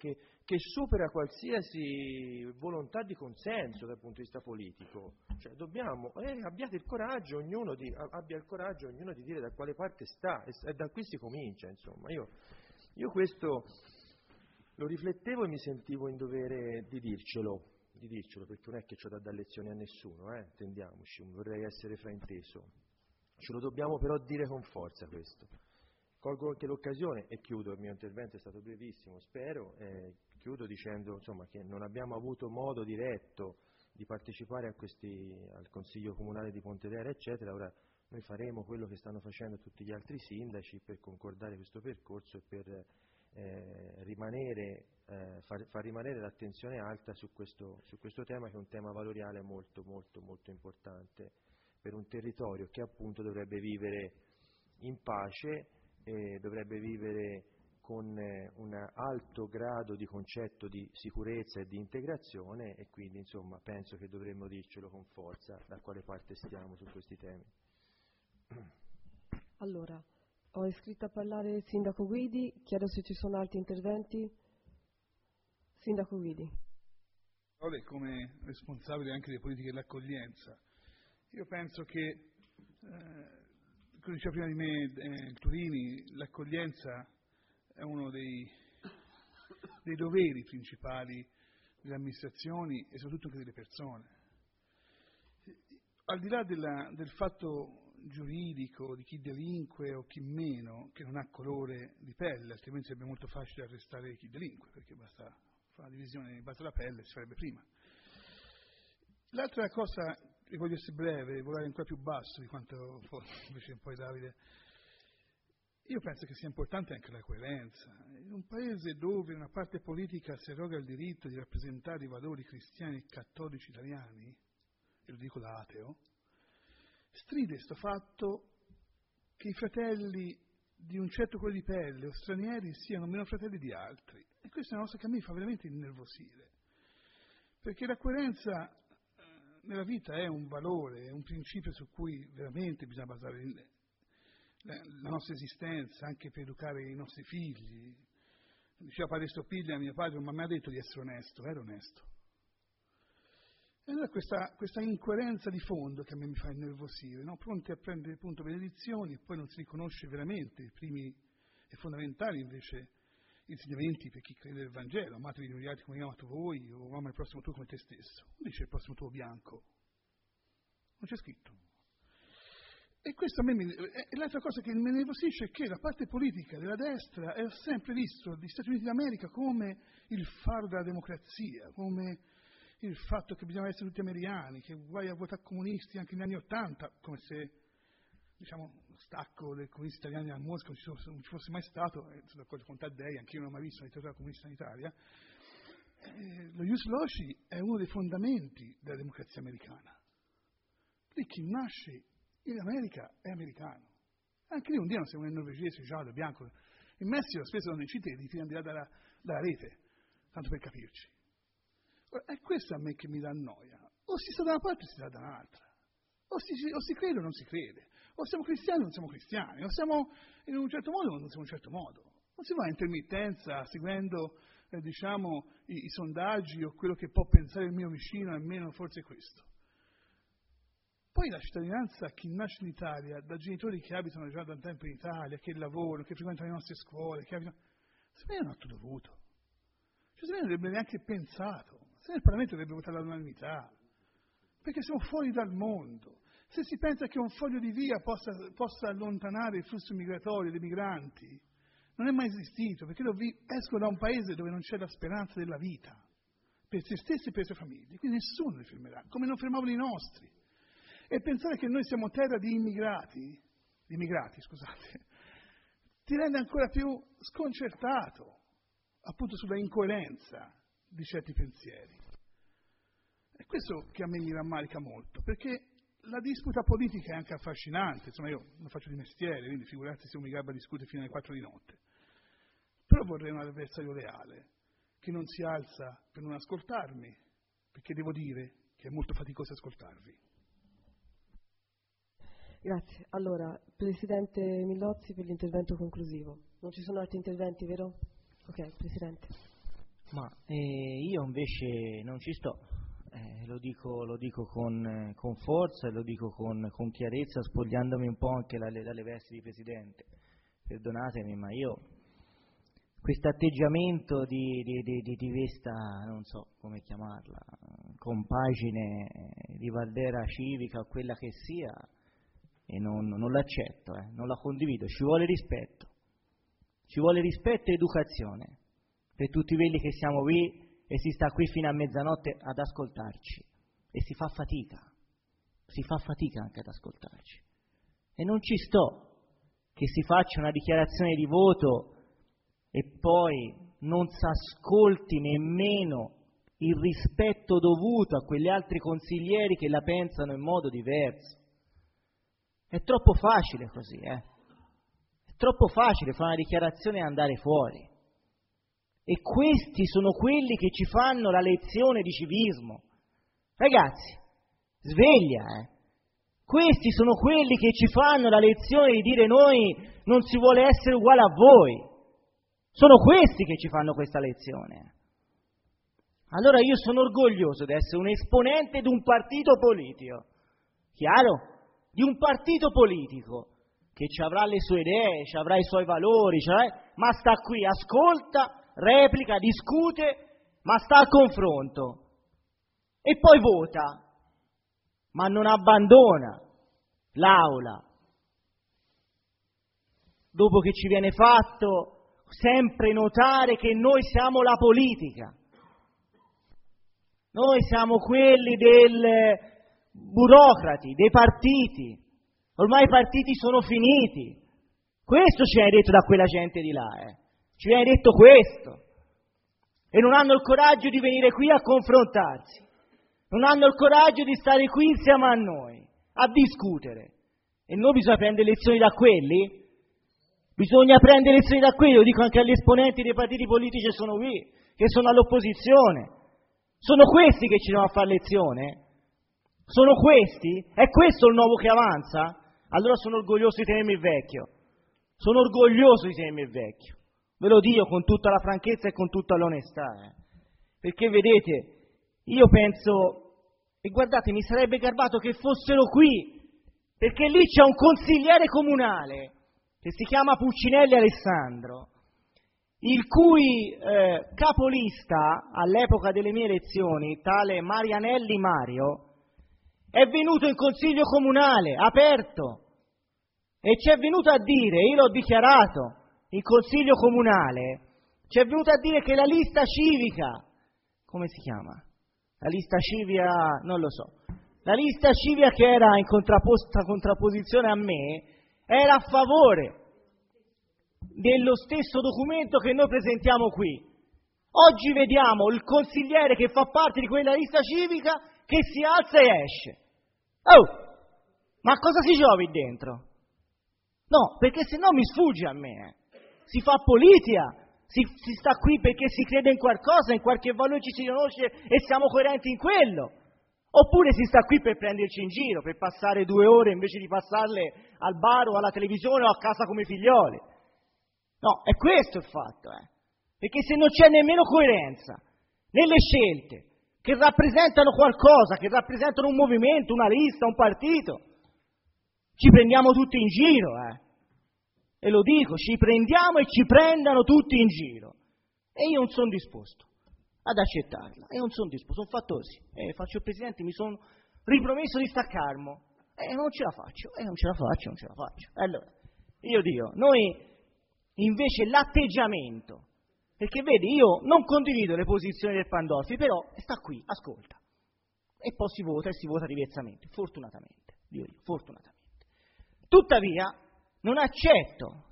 che supera qualsiasi volontà di consenso dal punto di vista politico. Cioè dobbiamo, abbiate il coraggio, abbia il coraggio ognuno di dire da quale parte sta, e da qui si comincia, insomma. Io questo lo riflettevo e mi sentivo in dovere di dircelo, perché non è che ci ho da dare lezioni a nessuno, intendiamoci, vorrei essere frainteso. Ce lo dobbiamo però dire con forza questo. Colgo anche l'occasione e chiudo, il mio intervento è stato brevissimo, spero, chiudo dicendo insomma, che non abbiamo avuto modo diretto di partecipare al Consiglio Comunale di Pontedera, eccetera. Ora noi faremo quello che stanno facendo tutti gli altri sindaci per concordare questo percorso e per far rimanere l'attenzione alta su questo tema, che è un tema valoriale molto, molto, molto importante per un territorio che appunto dovrebbe vivere in pace e dovrebbe vivere con un alto grado di concetto di sicurezza e di integrazione, e quindi insomma penso che dovremmo dircelo con forza da quale parte stiamo su questi temi. Allora, ho iscritto a parlare il Sindaco Guidi, chiedo se ci sono altri interventi. Sindaco Guidi. Come responsabile anche delle politiche dell'accoglienza, io penso che, come diceva prima di me il Turini, l'accoglienza è uno dei doveri principali delle amministrazioni e soprattutto anche delle persone. Al di là del fatto giuridico di chi delinque o chi meno, che non ha colore di pelle, altrimenti sarebbe molto facile arrestare chi delinque, perché basta fare la divisione in base alla pelle, si farebbe prima. L'altra cosa, e voglio essere breve, volare ancora più basso di quanto invece poi Davide, io penso che sia importante anche la coerenza. In un paese dove una parte politica si arroga il diritto di rappresentare i valori cristiani e cattolici italiani, e lo dico da ateo, stride sto fatto che i fratelli di un certo colore di pelle o stranieri siano meno fratelli di altri. E questa è una cosa che a me fa veramente innervosire, perché la coerenza nella vita è un valore, è un principio su cui veramente bisogna basare la nostra esistenza, anche per educare i nostri figli. Diceva padre Stopiglia, mio padre non mi ha mai detto di essere onesto, ero onesto. E allora questa incoerenza di fondo che a me mi fa innervosire, no? Pronti a prendere appunto benedizioni e poi non si riconosce veramente i primi e fondamentali invece insegnamenti per chi crede nel Vangelo: amatevi gli altri come vi amato voi, o ama il prossimo tuo come te stesso. Non dice il prossimo tuo bianco, non c'è scritto. E questo a me e l'altra cosa che mi nervosisce è che la parte politica della destra ha sempre visto gli Stati Uniti d'America come il faro della democrazia, come il fatto che bisogna essere tutti americani, che guai a votare comunisti anche negli anni '80, come se diciamo lo stacco dei comunisti italiani a Mosca non ci fosse mai stato. Sono d'accordo con Taddei, anche io non ho mai visto una dittatura comunista in Italia. Lo ius loci è uno dei fondamenti della democrazia americana. Lì chi nasce in America è americano. Anche lì un dia non sei un norvegese, giallo, bianco. In Messico spesso sono incinte e ti tirano di là dalla rete, tanto per capirci. È questo a me che mi dà noia. O si sta da una parte o si sta da un'altra. O si crede o non si crede. O siamo cristiani o non siamo cristiani. O siamo in un certo modo o non siamo in un certo modo. Non si va a intermittenza seguendo i sondaggi o quello che può pensare il mio vicino, almeno forse questo. Poi la cittadinanza a chi nasce in Italia, da genitori che abitano già da un tempo in Italia, che lavorano, che frequentano le nostre scuole, che abitano... secondo me è un atto dovuto. Cioè, secondo me non avrebbe neanche pensato. Se il Parlamento dovrebbe votare all'unanimità, perché siamo fuori dal mondo. Se si pensa che un foglio di via possa allontanare il flusso migratorio dei migranti, non è mai esistito, perché escono da un paese dove non c'è la speranza della vita, per se stessi e per le sue famiglie, quindi nessuno li fermerà, come non fermavano i nostri. E pensare che noi siamo terra di immigrati, ti rende ancora più sconcertato, appunto sulla incoerenza di certi pensieri. È questo che a me mi rammarica molto, perché la disputa politica è anche affascinante. Insomma, io lo faccio di mestiere, quindi figurarsi se un mi garba a discutere fino alle 4 di notte. Però vorrei un avversario leale, che non si alza per non ascoltarmi, perché devo dire che è molto faticoso ascoltarvi. Grazie. Allora, Presidente Millozzi per l'intervento conclusivo. Non ci sono altri interventi, vero? Ok, Presidente. Ma io invece non ci sto, lo dico con forza e lo dico con chiarezza, spogliandomi un po' anche dalle vesti di Presidente. Perdonatemi, ma io questo atteggiamento di questa, non so come chiamarla, compagine di Valdera civica o quella che sia, e non l'accetto, non la condivido. Ci vuole rispetto e educazione per tutti quelli che siamo qui e si sta qui fino a mezzanotte ad ascoltarci, e si fa fatica anche ad ascoltarci, e non ci sto che si faccia una dichiarazione di voto e poi non si ascolti nemmeno il rispetto dovuto a quegli altri consiglieri che la pensano in modo diverso. È troppo facile così, È troppo facile fare una dichiarazione e andare fuori. E questi sono quelli che ci fanno la lezione di civismo. Ragazzi, sveglia, Questi sono quelli che ci fanno la lezione di dire noi non si vuole essere uguale a voi. Sono questi che ci fanno questa lezione. Allora io sono orgoglioso di essere un esponente di un partito politico, chiaro? Di un partito politico che ci avrà le sue idee, ci avrà i suoi valori, ma sta qui, ascolta, replica, discute, ma sta al confronto. E poi vota, ma non abbandona l'Aula. Dopo che ci viene fatto sempre notare che noi siamo la politica. Noi siamo quelli dei burocrati, dei partiti. Ormai i partiti sono finiti. Questo ci viene detto da quella gente di là, Ci viene detto questo. E non hanno il coraggio di venire qui a confrontarsi. Non hanno il coraggio di stare qui insieme a noi, a discutere. E noi bisogna prendere lezioni da quelli? Bisogna prendere lezioni da quelli, lo dico anche agli esponenti dei partiti politici che sono qui, che sono all'opposizione. Sono questi che ci devono fare lezione? Sono questi? È questo il nuovo che avanza? Allora sono orgoglioso di tenermi il vecchio. Sono orgoglioso di tenermi il vecchio. Ve lo dico con tutta la franchezza e con tutta l'onestà. Perché vedete, io penso, e guardate, mi sarebbe garbato che fossero qui, perché lì c'è un consigliere comunale che si chiama Puccinelli Alessandro, il cui capolista all'epoca delle mie elezioni, tale Marianelli Mario, è venuto in consiglio comunale, aperto, e ci è venuto a dire, io l'ho dichiarato in consiglio comunale, ci è venuto a dire che la lista civica, come si chiama? La lista civica, non lo so, la lista civica che era in contrapposizione a me, era a favore dello stesso documento che noi presentiamo qui. Oggi vediamo il consigliere che fa parte di quella lista civica che si alza e esce. Oh, ma cosa si gioca lì dentro? No, perché se no mi sfugge a me. Si fa politica, si sta qui perché si crede in qualcosa, in qualche valore ci si riconosce e siamo coerenti in quello. Oppure si sta qui per prenderci in giro, per passare 2 ore invece di passarle al bar o alla televisione o a casa come figlioli. No, è questo il fatto, Perché se non c'è nemmeno coerenza nelle scelte che rappresentano qualcosa, che rappresentano un movimento, una lista, un partito, ci prendiamo tutti in giro, E lo dico, ci prendiamo e ci prendano tutti in giro. E io non sono disposto ad accettarla, e non sono disposto, sono fatto così. Faccio il presidente, mi sono ripromesso di staccarmi, non ce la faccio, non ce la faccio. Allora, io dico, noi invece l'atteggiamento, perché vedi, io non condivido le posizioni del Pandolfi, però sta qui, ascolta, e poi si vota diversamente, fortunatamente, fortunatamente. Tuttavia non accetto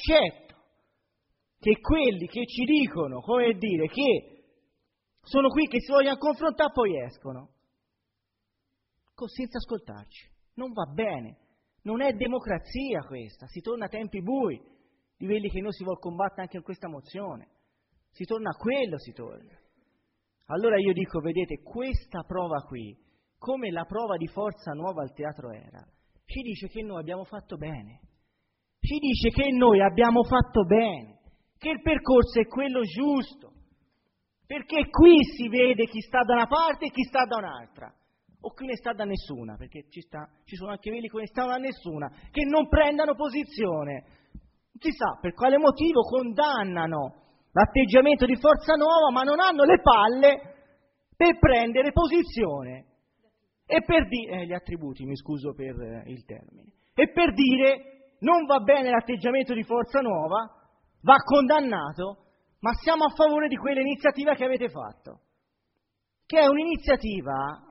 che quelli che ci dicono, come dire, che sono qui che si vogliono confrontare poi escono senza ascoltarci. Non va bene, non è democrazia questa, si torna a tempi bui di quelli che noi si vuol combattere anche in questa mozione. Si torna a quello, si torna. Allora io dico, vedete, questa prova qui, come la prova di Forza Nuova al Teatro Era, ci dice che noi abbiamo fatto bene. Ci dice che noi abbiamo fatto bene, che il percorso è quello giusto, perché qui si vede chi sta da una parte e chi sta da un'altra, o chi ne sta da nessuna, perché ci sono anche quelli che ne stanno da nessuna, che non prendano posizione. Non si sa per quale motivo condannano l'atteggiamento di Forza Nuova, ma non hanno le palle per prendere posizione e per dire, gli attributi, mi scuso per il termine, e per dire non va bene l'atteggiamento di Forza Nuova, va condannato, ma siamo a favore di quell'iniziativa che avete fatto, che è un'iniziativa,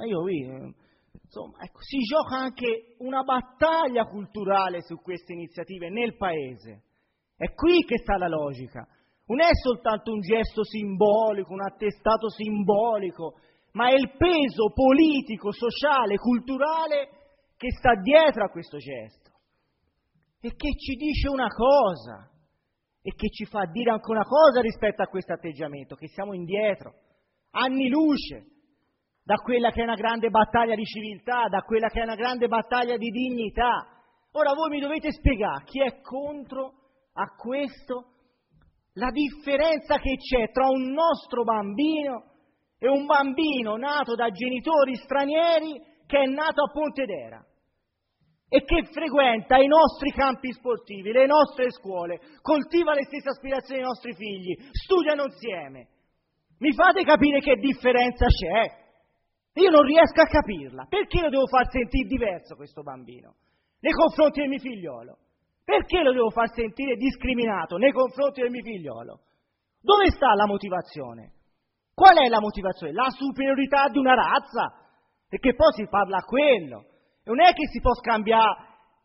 ecco, si gioca anche una battaglia culturale su queste iniziative nel Paese. È qui che sta la logica. Non è soltanto un gesto simbolico, un attestato simbolico, ma è il peso politico, sociale, culturale che sta dietro a questo gesto e che ci dice una cosa e che ci fa dire anche una cosa rispetto a questo atteggiamento, che siamo indietro, anni luce, da quella che è una grande battaglia di civiltà, da quella che è una grande battaglia di dignità. Ora voi mi dovete spiegare chi è contro a questo, la differenza che c'è tra un nostro bambino e un bambino nato da genitori stranieri che è nato a Pontedera e che frequenta i nostri campi sportivi, le nostre scuole, coltiva le stesse aspirazioni dei nostri figli, studiano insieme. Mi fate capire che differenza c'è? Io non riesco a capirla. Perché lo devo far sentire diverso questo bambino nei confronti del mio figliolo? Perché lo devo far sentire discriminato nei confronti del mio figliolo? Dove sta la motivazione? Qual è la motivazione? La superiorità di una razza? Perché poi si parla a quello. Non è che si può scambiare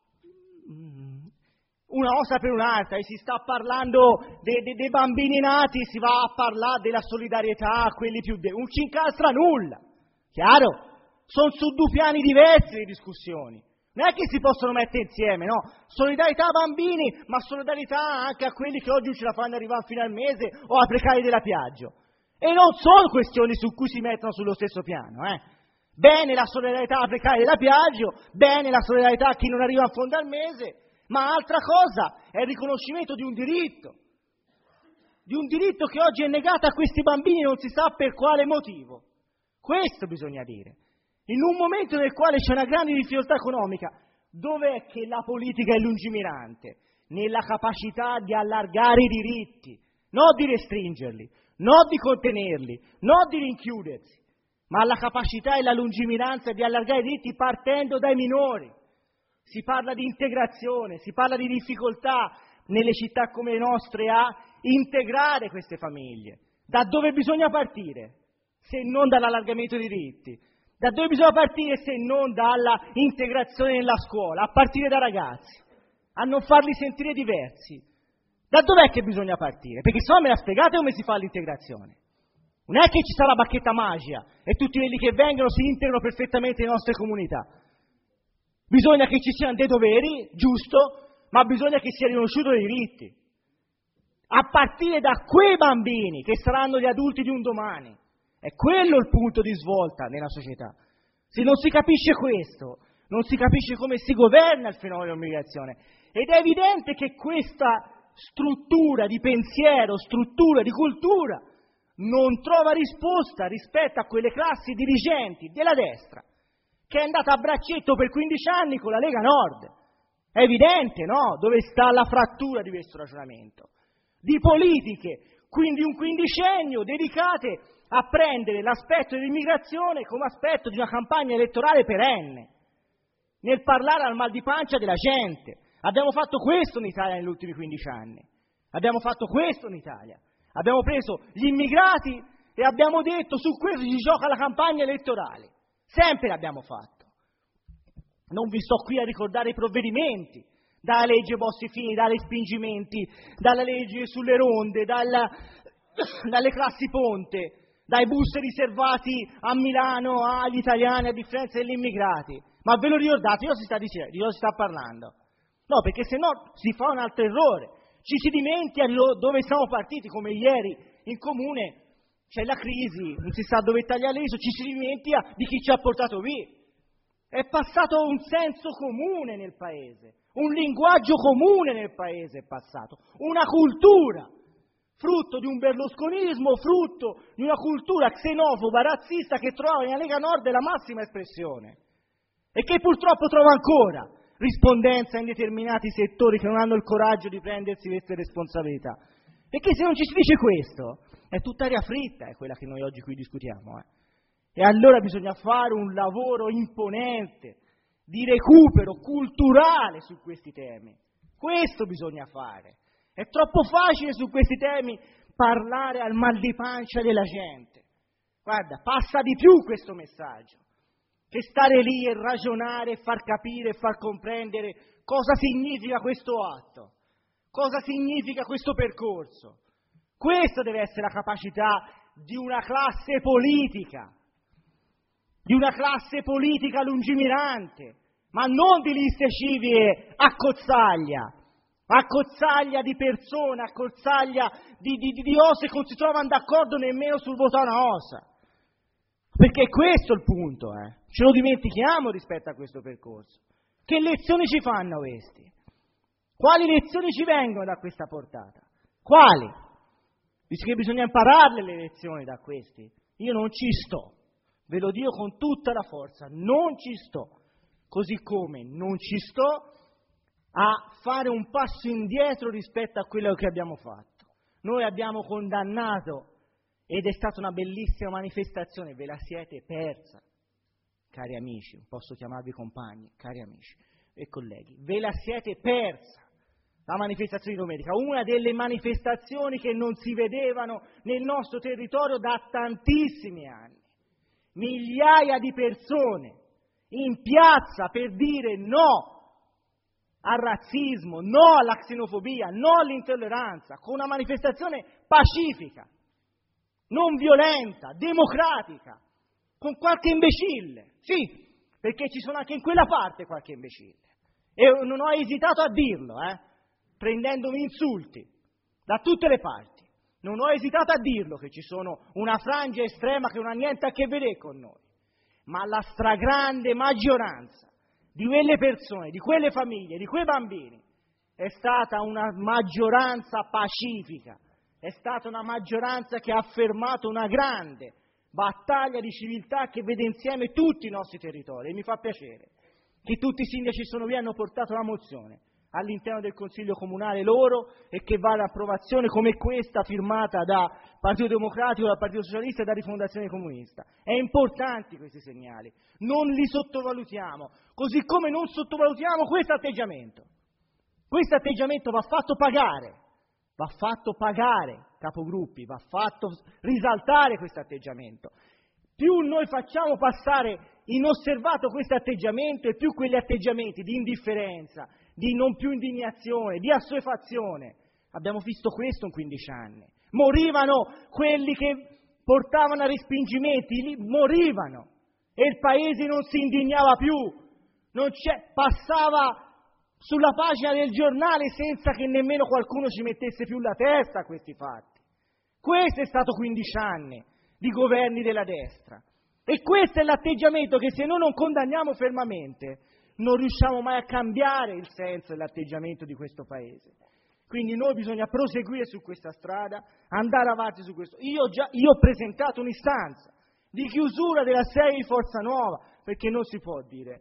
una cosa per un'altra e si sta parlando dei bambini nati, si va a parlare della solidarietà a quelli più deboli. Non ci incastra nulla. Chiaro? Sono su due piani diversi le discussioni. Non è che si possono mettere insieme, no? Solidarietà a bambini, ma solidarietà anche a quelli che oggi non ce la fanno arrivare fino al mese o a precari della Piaggio. E non sono questioni su cui si mettono sullo stesso piano, Bene la solidarietà a precari della Piaggio, bene la solidarietà a chi non arriva in fondo al mese, ma altra cosa è il riconoscimento di un diritto che oggi è negato a questi bambini non si sa per quale motivo. Questo bisogna dire. In un momento nel quale c'è una grande difficoltà economica, dov'è che la politica è lungimirante? Nella capacità di allargare i diritti, non di restringerli, non di contenerli, non di rinchiudersi, ma la capacità e la lungimiranza di allargare i diritti partendo dai minori. Si parla di integrazione, si parla di difficoltà nelle città come le nostre a integrare queste famiglie. Da dove bisogna partire? Se non dall'allargamento dei diritti. Da dove bisogna partire se non dalla integrazione nella scuola, a partire da ragazzi, a non farli sentire diversi? Da dov'è che bisogna partire? Perché se no me la spiegate come si fa l'integrazione. Non è che ci sarà la bacchetta magia e tutti quelli che vengono si integrano perfettamente nelle nostre comunità. Bisogna che ci siano dei doveri, giusto, ma bisogna che sia riconosciuto dei diritti. A partire da quei bambini che saranno gli adulti di un domani. È quello il punto di svolta nella società. Se non si capisce questo, non si capisce come si governa il fenomeno dell'immigrazione. Ed è evidente che questa struttura di pensiero, struttura di cultura, non trova risposta rispetto a quelle classi dirigenti della destra che è andata a braccetto per 15 anni con la Lega Nord. È evidente, no? Dove sta la frattura di questo ragionamento? Di politiche, quindi un quindicennio dedicate a prendere l'aspetto dell'immigrazione come aspetto di una campagna elettorale perenne, nel parlare al mal di pancia della gente. Abbiamo fatto questo in Italia negli ultimi 15 anni. Abbiamo fatto questo in Italia. Abbiamo preso gli immigrati e abbiamo detto su questo si gioca la campagna elettorale. Sempre l'abbiamo fatto. Non vi sto qui a ricordare i provvedimenti, dalla legge Bossi-Fini, dai respingimenti, dalla legge sulle ronde, dalle classi ponte, dai bus riservati a Milano agli italiani a differenza degli immigrati. Ma ve lo ricordate? Io si sta dicendo, di cosa si sta parlando? No, perché se no si fa un altro errore. Ci si dimentica dove siamo partiti, come ieri in comune c'è la crisi, non si sa dove tagliare l'ISO, ci si dimentica di chi ci ha portato via. È passato un senso comune nel Paese, un linguaggio comune nel Paese è passato, una cultura frutto di un berlusconismo, frutto di una cultura xenofoba, razzista che trova nella Lega Nord la massima espressione e che purtroppo trova ancora rispondenza in determinati settori che non hanno il coraggio di prendersi queste responsabilità. Perché se non ci si dice questo, è tutta aria fritta, è quella che noi oggi qui discutiamo. E allora bisogna fare un lavoro imponente di recupero culturale su questi temi. Questo bisogna fare. È troppo facile su questi temi parlare al mal di pancia della gente. Guarda, passa di più questo messaggio che stare lì e ragionare e far capire e far comprendere cosa significa questo atto, cosa significa questo percorso. Questa deve essere la capacità di una classe politica lungimirante, ma non di liste civiche a cozzaglia di persone, a cozzaglia di ose che non si trovano d'accordo nemmeno sul voto a una osa. Perché questo è il punto, ce lo dimentichiamo rispetto a questo percorso. Che lezioni ci fanno questi? Quali lezioni ci vengono da questa portata? Quali? Visto che bisogna impararle le lezioni da questi, io non ci sto, ve lo dico con tutta la forza, non ci sto, così come non ci sto a fare un passo indietro rispetto a quello che abbiamo fatto. Noi abbiamo condannato, ed è stata una bellissima manifestazione, ve la siete persa, cari amici, posso chiamarvi compagni, cari amici e colleghi, ve la siete persa la manifestazione di domenica, una delle manifestazioni che non si vedevano nel nostro territorio da tantissimi anni. Migliaia di persone in piazza per dire no al razzismo, no alla xenofobia, no all'intolleranza, con una manifestazione pacifica, non violenta, democratica, con qualche imbecille, sì, perché ci sono anche in quella parte qualche imbecille, e non ho esitato a dirlo, prendendomi insulti da tutte le parti, non ho esitato a dirlo che ci sono una frangia estrema che non ha niente a che vedere con noi, ma la stragrande maggioranza di quelle persone, di quelle famiglie, di quei bambini, è stata una maggioranza pacifica, è stata una maggioranza che ha affermato una grande battaglia di civiltà che vede insieme tutti i nostri territori, e mi fa piacere che tutti i sindaci sono qui e hanno portato la mozione all'interno del Consiglio Comunale loro e che va all'approvazione come questa firmata da Partito Democratico, da Partito Socialista e da Rifondazione Comunista. È importanti questi segnali, non li sottovalutiamo, così come non sottovalutiamo questo atteggiamento. Questo atteggiamento va fatto pagare, capogruppi, va fatto risaltare questo atteggiamento. Più noi facciamo passare inosservato questo atteggiamento e più quegli atteggiamenti di indifferenza, di non più indignazione, di assuefazione. Abbiamo visto questo in 15 anni. Morivano quelli che portavano a respingimenti, morivano e il paese non si indignava più, passava sulla pagina del giornale senza che nemmeno qualcuno ci mettesse più la testa a questi fatti. Questo è stato 15 anni di governi della destra e questo è l'atteggiamento che se noi non condanniamo fermamente non riusciamo mai a cambiare il senso dell'atteggiamento di questo paese. Quindi noi bisogna proseguire su questa strada, andare avanti su questo. Io ho presentato un'istanza di chiusura della sede di Forza Nuova, perché non si può dire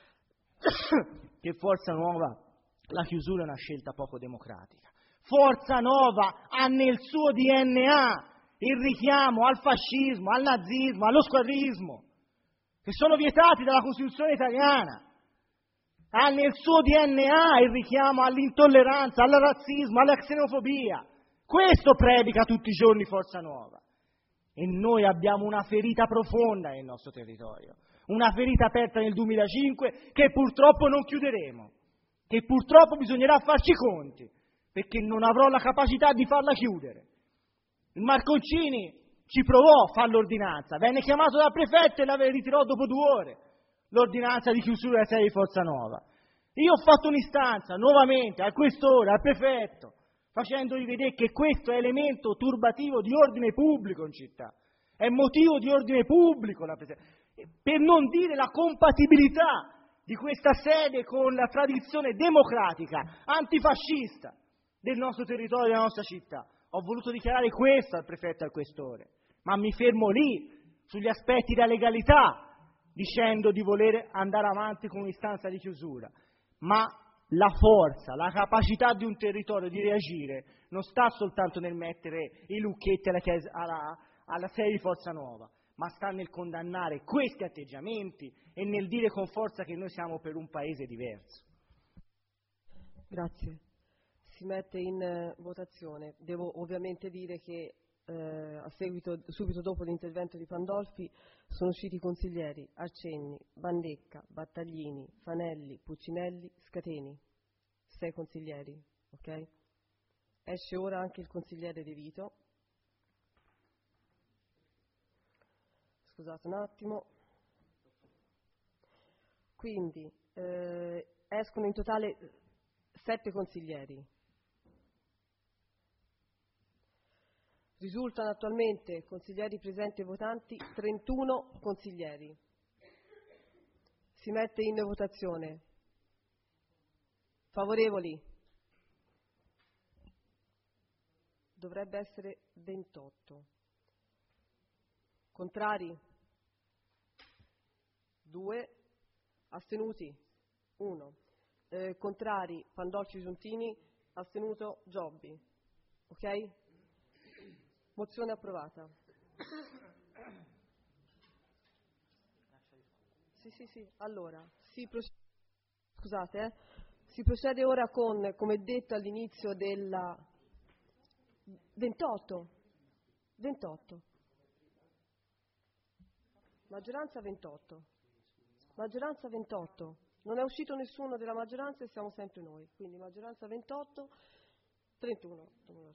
che Forza Nuova, la chiusura è una scelta poco democratica. Forza Nuova ha nel suo DNA il richiamo al fascismo, al nazismo, allo squadrismo, che sono vietati dalla Costituzione italiana. Ha nel suo DNA il richiamo all'intolleranza, al razzismo, alla xenofobia. Questo predica tutti i giorni Forza Nuova. E noi abbiamo una ferita profonda nel nostro territorio, una ferita aperta nel 2005 che purtroppo non chiuderemo, che purtroppo bisognerà farci i conti, perché non avrò la capacità di farla chiudere. Il Marconcini ci provò a fare l'ordinanza, venne chiamato dal prefetto e la ritirò dopo 2 ore. L'ordinanza di chiusura della sede di Forza Nuova. Io ho fatto un'istanza nuovamente al questore, al prefetto, facendogli vedere che questo è elemento turbativo di ordine pubblico in città, è motivo di ordine pubblico la presenza, per non dire la compatibilità di questa sede con la tradizione democratica, antifascista del nostro territorio e della nostra città. Ho voluto dichiarare questo al prefetto e al questore, ma mi fermo lì, sugli aspetti della legalità, dicendo di voler andare avanti con un'istanza di chiusura. Ma la forza, la capacità di un territorio di reagire non sta soltanto nel mettere i lucchetti alla serie di Forza Nuova, ma sta nel condannare questi atteggiamenti e nel dire con forza che noi siamo per un paese diverso. Grazie. Si mette in votazione. Devo ovviamente dire che subito dopo l'intervento di Pandolfi sono usciti i consiglieri Arcegni, Bandecca, Battaglini, Fanelli, Puccinelli, Scateni. 6 consiglieri, ok? Esce ora anche il consigliere De Vito. Scusate un attimo. Quindi escono in totale 7 consiglieri. Risultano attualmente consiglieri presenti e votanti 31 consiglieri. Si mette in votazione. Favorevoli? Dovrebbe essere 28. Contrari? 2. Astenuti? 1. Contrari Pandolfi, Giuntini, astenuto Giobbi. Ok? Mozione approvata. Sì. Allora, si procede ora con, come detto all'inizio della 28. Maggioranza 28. Non è uscito nessuno della maggioranza e siamo sempre noi. Quindi maggioranza 28, 31.